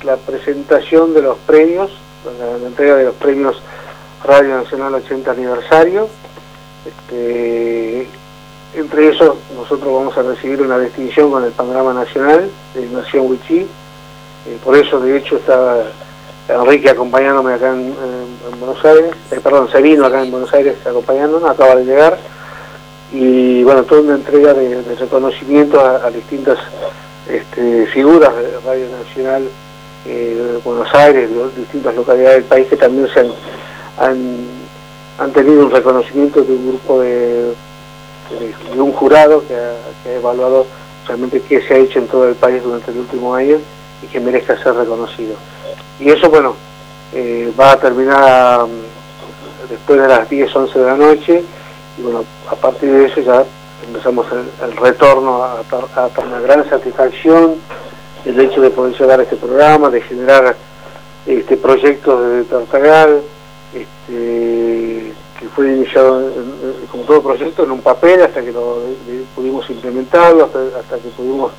la presentación de los premios, la entrega de los premios Radio Nacional 80 aniversario. Entre ellos nosotros vamos a recibir una distinción con el Panorama Nacional de Nación Wichí. Por eso de hecho está Enrique acompañándome acá en Buenos Aires, se vino acá en Buenos Aires acompañándonos, acaba de llegar, y bueno, toda una entrega de reconocimiento a distintas figuras de Radio Nacional de Buenos Aires, de distintas localidades del país que también han tenido un reconocimiento de un grupo de un jurado que ha evaluado realmente qué se ha hecho en todo el país durante el último año y que merezca ser reconocido. Y eso, bueno, va a terminar después de las 10, 11 de la noche, y bueno, a partir de eso ya empezamos el retorno a una gran satisfacción, el hecho de poder llevar este programa, de generar proyectos de Tartagal, que fue iniciado como todo proyecto en un papel hasta que pudimos implementarlo, hasta que pudimos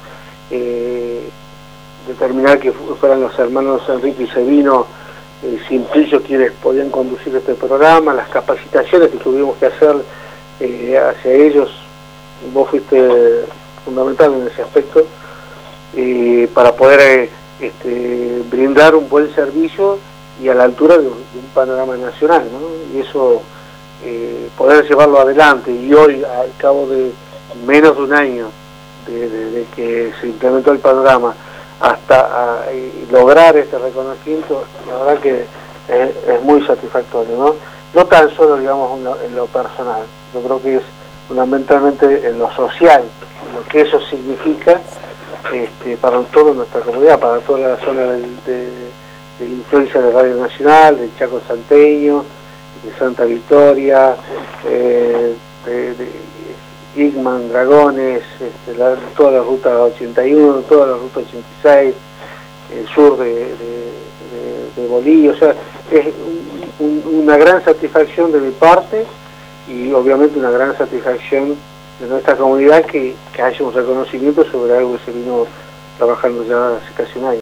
determinar que fueran los hermanos Enrique y Sevino Simplicio quienes podían conducir este programa, las capacitaciones que tuvimos que hacer hacia ellos. Vos fuiste fundamental en ese aspecto para poder brindar un buen servicio y a la altura de un panorama nacional, ¿no? Y eso poder llevarlo adelante, y hoy al cabo de menos de un año de que se implementó el panorama hasta lograr este reconocimiento, la verdad que es muy satisfactorio, no tan solo digamos en lo personal, yo creo que es fundamentalmente en lo social, lo que eso significa para toda nuestra comunidad, para toda la zona de influencia de Radio Nacional, del Chaco Salteño, de Santa Victoria, de Igman, Dragones, toda la ruta 81, toda la ruta 86, el sur de Bolivia. O sea, es una gran satisfacción de mi parte, y obviamente una gran satisfacción de nuestra comunidad que haya un reconocimiento sobre algo que se vino trabajando ya hace casi un año.